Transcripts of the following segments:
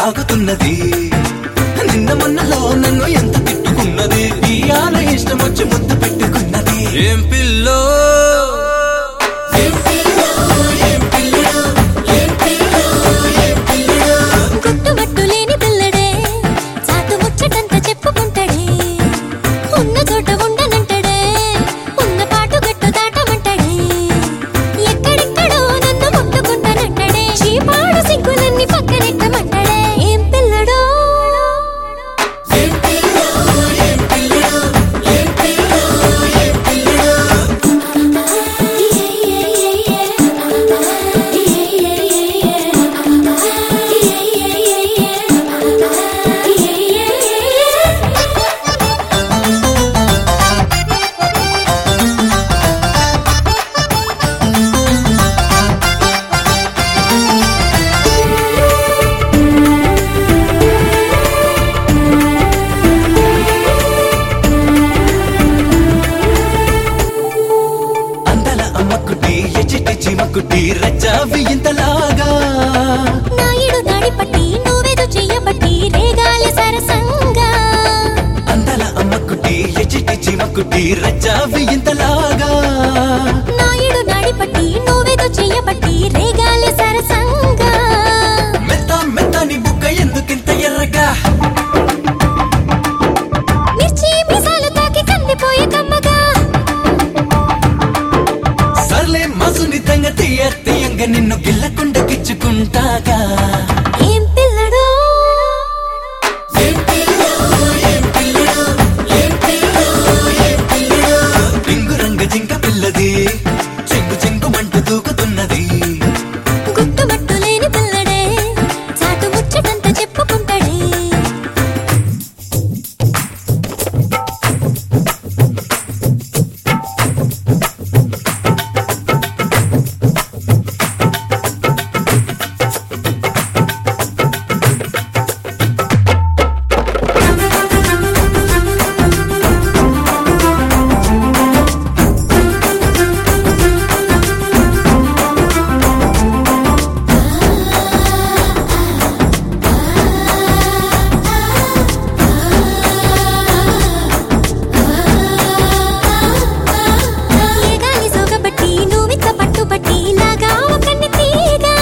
తాగుతున్నది నిన్న మొన్నలో నన్ను ఎంత తిట్టుకున్నది ఇయాల ఇష్టం వచ్చి ముద్దు పెట్టుకున్నది ఏం పిల్లో గుట్టుమట్టులేని పిల్లడే చాటు ముచ్చటంతా చెప్పుకుంటాడే ఉన్న చోట ఉండనంటాడే ఉన్న పాటు గట్టు దాటమంటాడే ఎక్కడెక్కడో నన్ను ముట్టుకుంటానంటాడే చీపాడు సిగ్గులన్నీ పక్కనెట్టమంటాడే ఏం పిల్లడో చిమకుటి రచ్చావి ఇంతలాగా నాయుడు దాడి పట్టి నువ్వేదో చెయ్యబట్టి రేగాలి సరసంగా అందల అమ్మకుటి ఎచిటి చిమకుటి రచ్చావి ఇంతలాగా నాయుడు దాడి పట్టి నువ్వేదో చెయ్యబట్టి రేగాలి సరసంగా మెత్త మెత్తని బుగ్గ ఎందుకింత ఎర్రగా మిర్చి మిసాలు తాకి కందిపోయే కమ్మగా సర్లే మసునితంగా తీయంగా నిన్ను గిల్లకుండా గిచ్చుకుంటాగా ఏం పిల్లడో రింగు రంగ జింక పిల్లది చెంగు చెంగు మంటూ దూకుతున్నది గుట్టుమట్టు లేని పిల్లడే చాటు ముచ్చటంతా చెప్పుకుంటాడే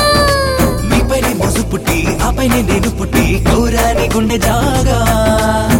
నీపైనే మోసు పుట్టి ఆపైనే నేను పుట్టి గౌరాని గుండె జాగా